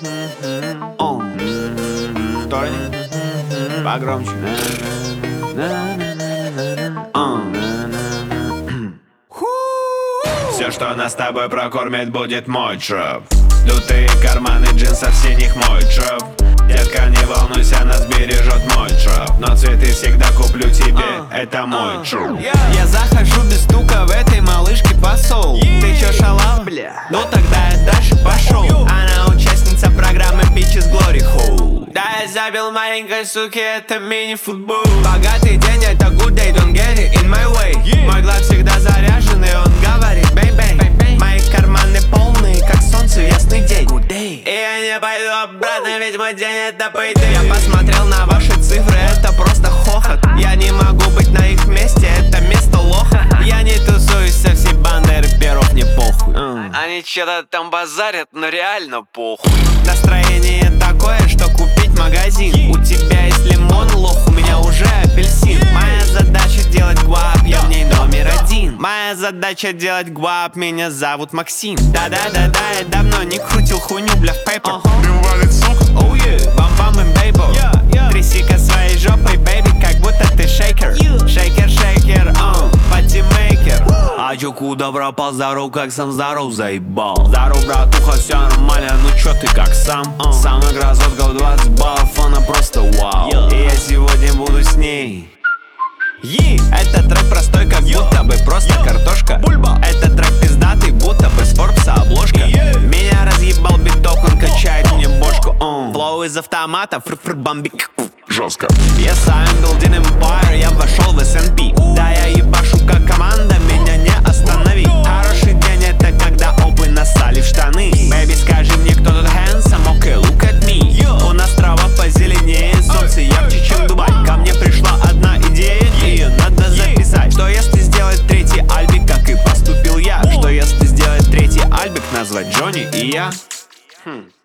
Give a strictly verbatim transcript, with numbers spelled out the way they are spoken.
О, Тони, погромче. Все, что нас с тобой прокормит, будет мой троп. Лютые карманы джинсов синих мой троп. Детка, не волнуйся, нас бережет мой троп. Но цветы всегда куплю тебе, это мой троп. Я захожу без стука в этой малышке посол. Ты чё, шалав, бля? Ну тогда я дальше пошел. Она участница программы Bitches Glory Hole. Да, я забил маленькой суке, это мини-футбол. Богатый день, это good day, don't get it in my way. Мой глаз всегда заряжен, и он говорит бэй-бэй. Мои карманы полные, как солнце в ясный день. И я не пойду обратно, ведь мой день это payday. Я посмотрел на ваши цифры, это просто хохот. Я не могу быть на их месте, это место лоха. Я не тусуюсь со всей бандой рэперов, не похуй. Они что-то там базарят, но реально похуй. Настроение такое, что купить магазин. У тебя есть лимон, лох, у меня уже апельсин. Моя задача делать гуап, я в ней номер один. Моя задача делать гуап, меня зовут Максим. Да-да-да-да, я давно не крутил хуйню, бля, в пейпер. Дым валит, сука. Oh yeah, бам-бам и бейбо. Тряси-ка своей жопой, бэйби, как будто ты шейкер. Шейкер-шейкер, uh, пати-мейкер. А чё куда пропал, здоров, как сам здоров, заебал. Здоров, братуха, всё нормально, ну чё ты как сам? uh. Самая красотка в двадцать баллов, она просто вау. И я сегодня буду с ней. Е, этот трек простой, как будто бы просто картошка. Бульба. Этот трек пиздатый, будто бы с Форбса обложка. Меня разъебал биток, он качает мне бошку. Флоу из автомата, фр-фр бомбик. Жестко. Yes, I'm building empire, я вошел в эс эн пи. Да, я ебашу как команда, меня не останови. Хороший день это когда опы насали в штаны. Бэйби, скажи мне, кто тут handsome, окей, okay, look at me. У нас трава позеленее, солнце ярче, чем Дубай. Ко мне пришла одна идея, ее надо записать. Что если сделать третий альбик, как и поступил я? Что если сделать третий альбик, назвать Джонни и я? Хм.